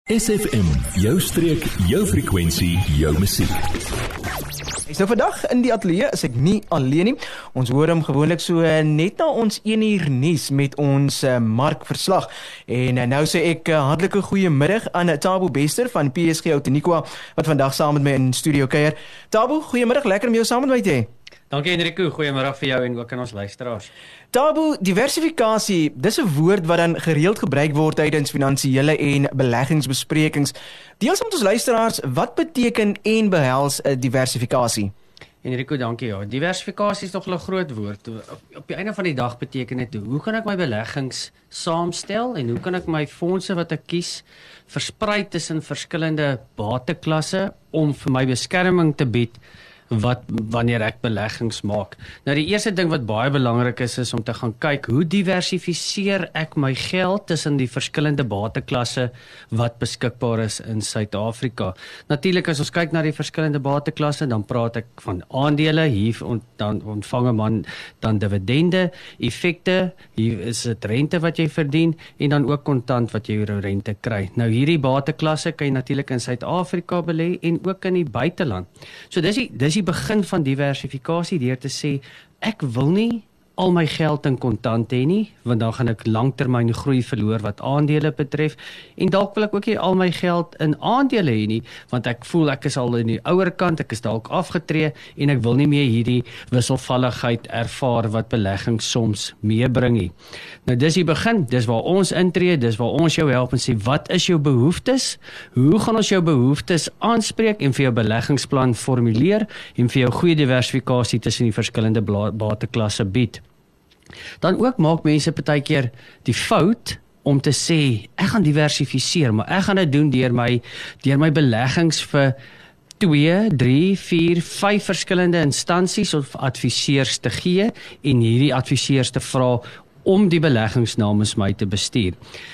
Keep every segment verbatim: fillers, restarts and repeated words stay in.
S F M, jou streek, jou frekwensie, jou musiek. Is nou vandag in die ateljee, is ek nie alleen nie. Ons hoor hom gewoonlik so net na ons een uur nuus met ons uh, markverslag. En uh, nou sê ek uh, hartlike goeiemiddag aan uh, Thabo Bester van P S G Outeniqua, wat vandag saam met my in studio kuier. Thabo, goeiemiddag, lekker om jou saam met my te hê. Dankie Enrico, goeiemiddag vir jou en ook aan ons luisteraars. Thabo, diversifikasie, dis 'n woord wat dan gereeld gebruik word tydens finansiële en beleggingsbesprekings. Deels met ons luisteraars, wat beteken en behels 'n diversifikasie? Enrico, dankie. Ja. Diversifikasie is nog 'n groot woord. Op, op die einde van die dag beteken dit, hoe kan ek my beleggings saamstel en hoe kan ek my fondse wat ek kies versprei tussen verskillende bateklasse om vir my beskerming te bied wat wanneer ek beleggings maak. Nou die eerste ding wat baie belangrik is, is om te gaan kyk, hoe diversifiseer ek my geld tussen die verskillende bateklasse wat beskikbaar is in Suid-Afrika. Natuurlik as ons kyk na die verskillende bateklasse, dan praat ek van aandele, hier ont, dan ontvang 'n man dan dividende, effekte, hier is dit rente wat jy verdien en dan ook kontant wat jy jou rente kry. Nou hierdie bateklasse kan jy natuurlik in Suid-Afrika belê en ook in die buiteland. So dis die dis die begin van diversifikasie deur te sê, ek wil nie al my geld in kontant hê nie, want dan gaan ek langtermyn groei verloor wat aandele betref, en dalk wil ek ook nie al my geld in aandele hê nie, want ek voel ek is al in die ouer kant, ek is dalk afgetree, en ek wil nie meer hierdie wisselvalligheid ervaar wat belegging soms meebring nie. Nou dis die begin, dis waar ons intree, dis waar ons jou help en sê, wat is jou behoeftes? Hoe gaan ons jou behoeftes aanspreek en vir jou beleggingsplan formuleer en vir jou goeie diversifikasie tussen die verskillende bateklasse bied? Dan ook maak mense partykeer die fout om te sê, ek gaan diversifiseer, maar ek gaan dit doen deur my, deur my beleggings vir twee, drie, vier, vyf verskillende instansies of adviseurs te gee en hierdie adviseurs te vra om die beleggings namens my te bestuur.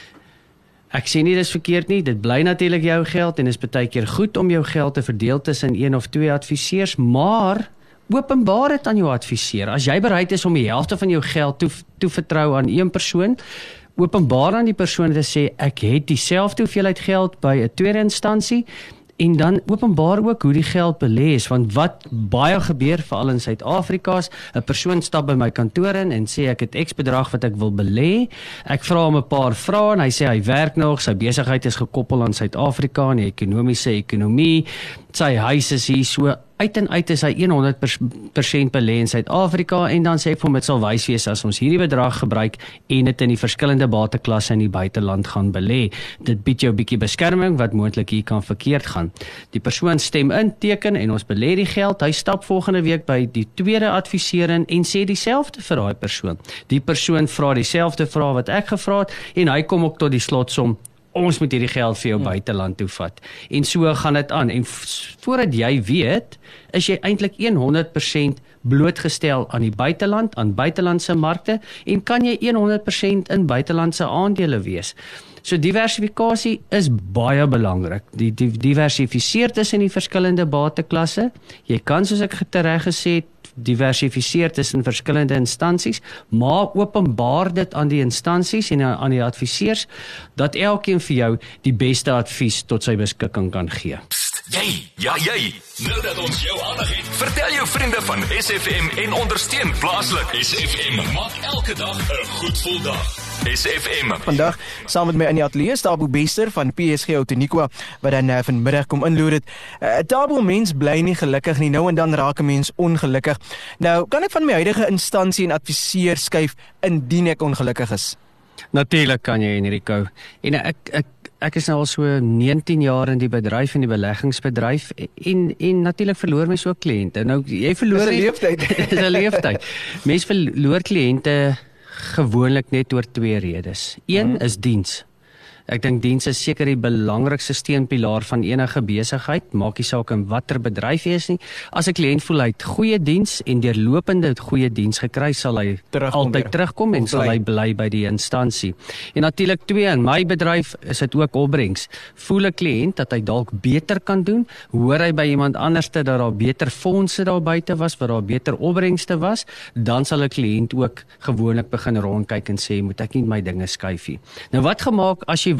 Ek sê nie dis verkeerd nie, dit bly natuurlik jou geld en is partykeer goed om jou geld te verdeel tussen een of twee adviseurs, maar openbaar dit aan jou adviseur. As jy bereid is om die helfte van jou geld toe, toevertrou aan een persoon, openbaar aan die persoon te sê, ek het dieselfde hoeveelheid geld by 'n tweede instansie, en dan openbaar ook hoe die geld belê is, want wat baie gebeur, veral in Suid-Afrika, 'n persoon stap by my kantoor in en sê, ek het X bedrag wat ek wil belê, ek vra hom 'n paar vrae, en hy sê, hy werk nog, sy besigheid is gekoppel aan Suid-Afrika, en die ekonomiese ekonomie, sy huis is hier, so uit en uit is hy honderd persent belê in Suid-Afrika, en dan sê ek vir hom, dit sal wys wees as ons hierdie bedrag gebruik en dit in die verskillende bateklasse in die buiteland gaan belê. Dit bied jou 'n bietjie beskerming wat moontlik hier kan verkeerd gaan. Die persoon stem in, teken en ons belê die geld, hy stap volgende week by die tweede adviseur in en sê dieselfde vir daai persoon. Die persoon vra dieselfde vrae wat ek gevra het en hy kom ook tot die slotsom, ons moet hierdie geld vir jou hmm. buiteland toe vat. En so gaan dit aan. En voordat jy weet, is jy eintlik honderd persent blootgestel aan die buiteland, aan buitelandse markte, en kan jy honderd persent in buitelandse aandele wees. So diversifikasie is baie belangrik. Die, die diversifiseer tussen die verskillende bateklasse. Jy kan, soos ek tereg gesê het, diversifiseer tussen verskillende instansies, maar openbaar dit aan die instansies en aan die adviseurs, dat elkeen vir jou die beste advies tot sy beskikking kan gee. Psst, jy, ja jy, nou dat ons jou aandag het, vertel jou vriende van S F M en ondersteun plaaslik. S F M maak elke dag 'n goed gevoel dag. S F M. Vandag, saam met my in die ateljee, Thabo Bester van P S G Outeniqua, wat dan uh, vanmiddag kom inloer het. Uh, Thabo, mens bly nie gelukkig nie, nou en dan raak 'n mens ongelukkig. Nou, kan ek van my huidige instansie en adviseur skuif indien ek ongelukkig is? Natuurlik kan jy, Enrico. En ek, ek, ek is nou al so negentien jaar in die bedryf, in die beleggingsbedryf, en, en natuurlik verloor my so kliënte. Nou, jy verloor... Dis 'n leeftyd. Dis 'n leeftyd. Mens verloor kliënte gewoonlik net oor twee redes. Een hmm. is diens. Ek dink diens is seker die belangrikste steunpilaar van enige besigheid, maak nie saak in watter bedryf jy is nie. As 'n kliënt voel hy het goeie diens en deurlopende goeie diens gekry, sal hy terugkom, altyd weer. terugkom en sal hy bly by die instansie. En natuurlik twee, in my bedryf is dit ook opbrengs. Voel 'n kliënt dat hy dalk beter kan doen, hoor hy by iemand anderste dat daar beter fondse daar buite was, waar daar beter opbrengste was, dan sal 'n kliënt ook gewoonlik begin rondkyk en sê, moet ek nie my dinge skuif nie. Nou wat gemaak as jy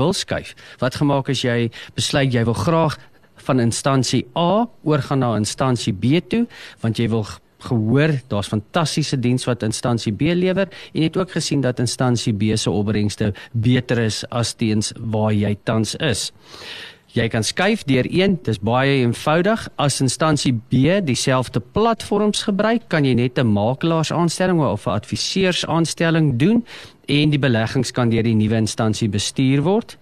wil skuif. Wat gemaak as jy besluit jy wil graag van instansie A oorgaan na instansie B toe, want jy wil gehoor, daar's fantastiese diens wat instansie B lewer, en jy het ook gesien dat instansie B se opbrengste beter is as teens waar jy tans is. Jy kan skuif deur een, dis baie eenvoudig. As instansie B dieselfde platforms gebruik, kan jy net 'n makelaarsaanstelling of 'n adviseursaanstelling doen en die beleggings kan deur die nuwe instansie bestuur word.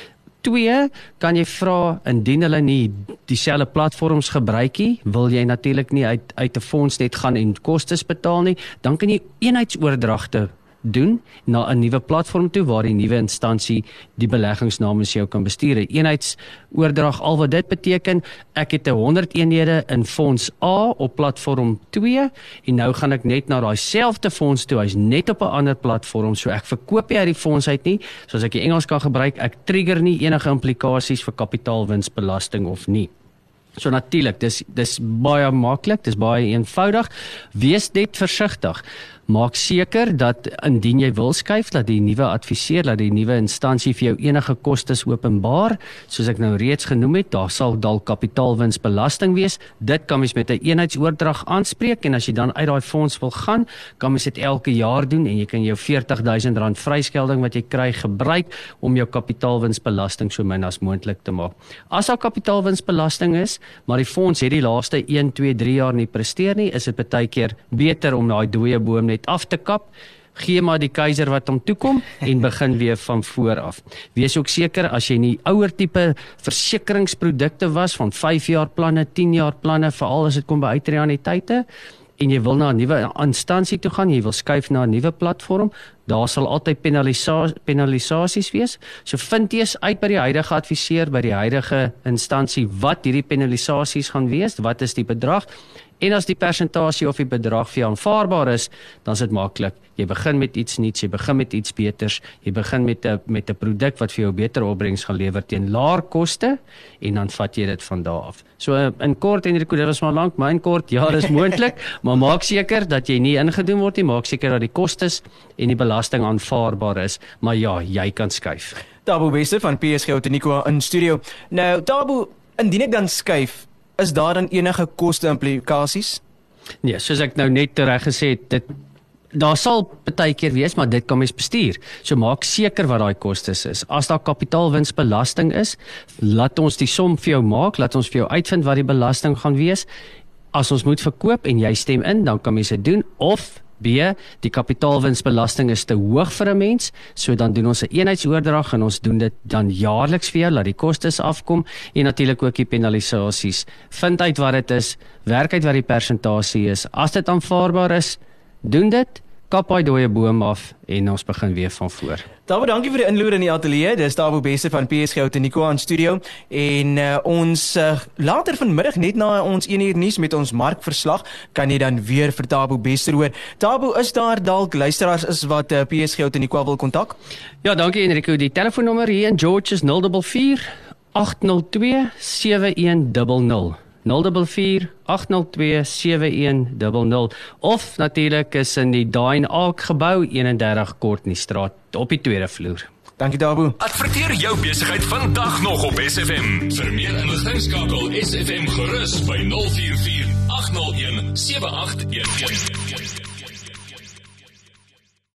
Twee, kan jy vra, indien hulle nie dieselfde platforms gebruik nie, wil jy natuurlik nie uit, uit 'n fonds net gaan en kostes betaal nie, dan kan jy eenheidsoordragte doen na 'n nuwe platform toe waar die nuwe instansie die beleggings namens jou kan bestuur. 'n Eenheidsoordrag, al wat dit beteken, ek het honderd eenhede in fonds A op platform twee en nou gaan ek net na daai selfde fonds toe, hy's net op 'n ander platform, so ek verkoop nie uit die fonds uit nie, soos ek die Engels kan gebruik, ek trigger nie enige implikasies vir kapitaalwinsbelasting of nie. So natuurlik, dis dis baie maklik, dis baie eenvoudig. Wees net versigtig. Maak seker dat indien jy wil skuif, dat die nuwe adviseur, dat die nuwe instansie vir jou enige kostes openbaar, soos ek nou reeds genoem het, daar sal dalk kapitaalwinsbelasting wees. Dit kan mens met 'n eenheidsoordrag aanspreek en as jy dan uit daai fonds wil gaan, kan mens dit elke jaar doen en jy kan jou veertig duisend rand vryskelding wat jy kry gebruik om jou kapitaalwinsbelasting so min as moontlik te maak. As daar kapitaalwinsbelasting is, maar die fonds het die laaste een, twee, drie jaar nie presteer nie, is dit baie keer beter om daai dooie boom net af te kap, gee maar die keiser wat hom toekom en begin weer van voor af. Wees ook seker as jy nie ouer tipe versekeringsprodukte was van vyf jaar planne, tien jaar planne, veral as dit kom by uitreaniteite en jy wil na 'n nuwe instansie toe gaan, jy wil skuif na 'n nuwe platform, daar sal altyd penalisa penalisasies wees. So vind eers uit by die huidige adviseur, by die huidige instansie wat hierdie penalisasies gaan wees, wat is die bedrag? En as die persentasie of die bedrag vir jou aanvaarbaar is, dan is dit maklik. Jy begin met iets nuuts, jy begin met iets beters, jy begin met 'n met 'n produk wat vir jou beter opbrengs gaan lewer teen laer koste en dan vat jy dit van daar af. So in kort, Enrico, dit was maar lank, maar in kort, ja, dis moontlik, maar maak seker dat jy nie ingedoen word nie, maak seker dat die kostes en die belasting aanvaarbaar is, maar ja, jy kan skuif. Thabo Bester van P S G Outeniqua in studio. Nou, Thabo, indien ek dan skuif, is daar dan enige koste implikasies? Nee, soos ek nou net reg gesê het, dit daar sal baie keer wees, maar dit kan mens bestuur. So maak seker wat daai kostes is. As daar kapitaalwinsbelasting is, laat ons die som vir jou maak, laat ons vir jou uitvind wat die belasting gaan wees. As ons moet verkoop en jy stem in, dan kan mens dit doen, of B, die kapitaalwinsbelasting is te hoog vir 'n mens, so dan doen ons 'n eenheidsoordrag en ons doen dit dan jaarliks vir jou, laat die kostes afkom en natuurlik ook die penalisasies. Vind uit wat dit is, werk uit wat die persentasie is. As dit aanvaarbaar is, doen dit, kap hy dooie boom af en ons begin weer van voor. Thabo, dankie vir die inloer in die ateljee. Dis Thabo Bester van P S G Outeniqua in studio en uh, ons uh, later vanmiddag net na ons een uur nuus met ons markverslag kan jy dan weer vir Thabo Bester hoor. Thabo, is daar dalk luisteraars is wat uh, P S G Outeniqua wil kontak? Ja, dankie Enrico. Die telefoonnommer hier in George is nul vier vier agt nul twee sewe een nul nul. nul vier vier agt nul twee sewe een nul nul of natuurlik is in die Dine Ark gebou eenendertig Courtneystraat op die tweede vloer. Dankie Thabo. Adverteer jou besigheid vandag nog op S F M. Vir meer inligting skakel S F M gerus by nul vier vier agt nul een sewe agt een een.